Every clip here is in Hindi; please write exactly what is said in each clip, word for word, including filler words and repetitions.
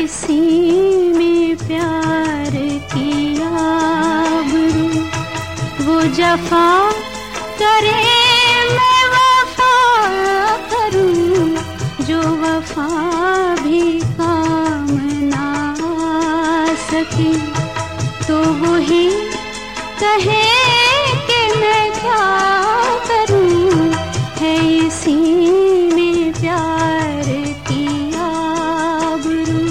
इसी में प्यार किया गुरु। वो जफा करे मैं वफा करूं, जो वफा भी काम ना आ सके तो वही कहे कि मैं क्या करूं, है इसी में प्यार किया गुरु।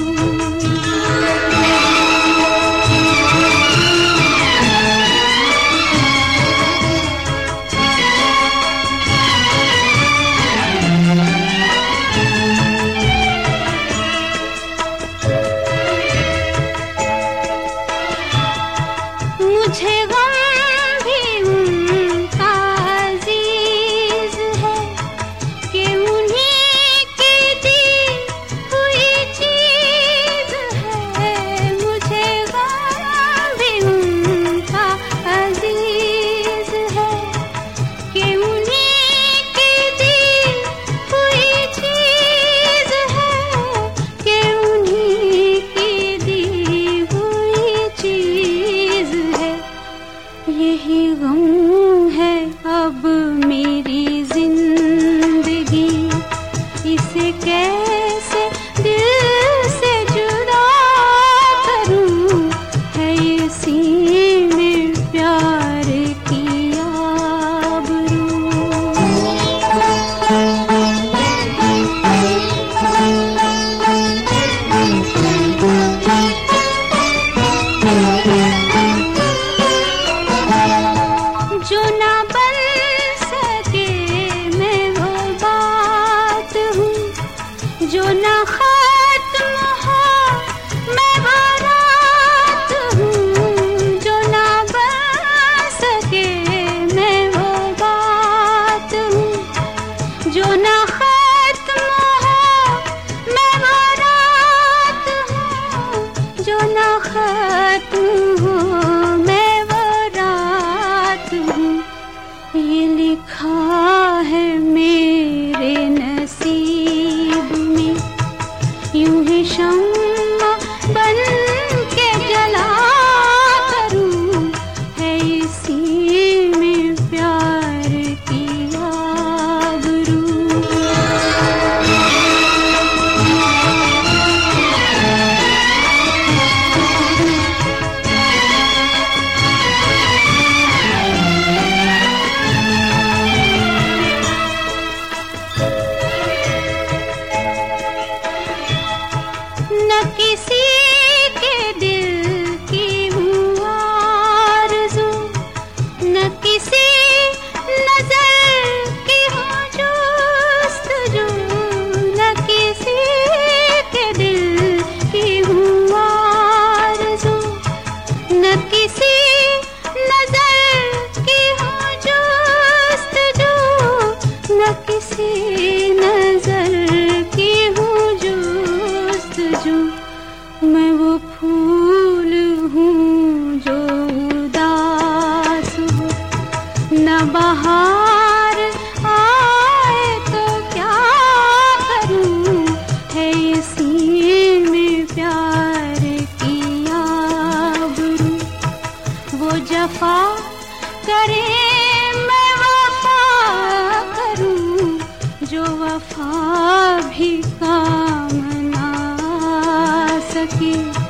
मुझे गम भी उनका अजीज है कि उन्हीं की दी हुई चीज है। मुझे गम भी उनका अजीज है कि उन्हीं की दी हुई चीज है, कि उन्हीं की दी हुई चीज है। यही गम है अब मेरी जिंदगी, इसे कैसे दिल से जुदा करूं, है इसी में प्यार किया गुरु। जो ना बन सके मैं वो बात हूँ, जो ना खत्म हो मैं वो रात हूँ। जो ना बन सके मैं वो बात हूँ, जो ना खत्म हो मैं वो रात हूँ। जो ना खत्म हो मैं वो रात हूँ। ये लिखा है मेरे नसीब में, यूं ही शम्मा बन के जला करूं, है इसी में प्यार किया गुरु। न किसी के दिल की हूँ आरज़ू, न किसी नज़र की हूँ जुस्तजू। न किसी के दिल की हूँ आरज़ू, न किसी नज़र की हूँ जुस्तजू। न किसी नज़र की हूँ जुस्तजू। मैं वो फूल हूँ जो उदास हो, न बहार आए तो क्या करूँ, है इसी में प्यार किया गुरु। वो जफा करे मैं वफा करूं, जो वफा भी काम ना आ सके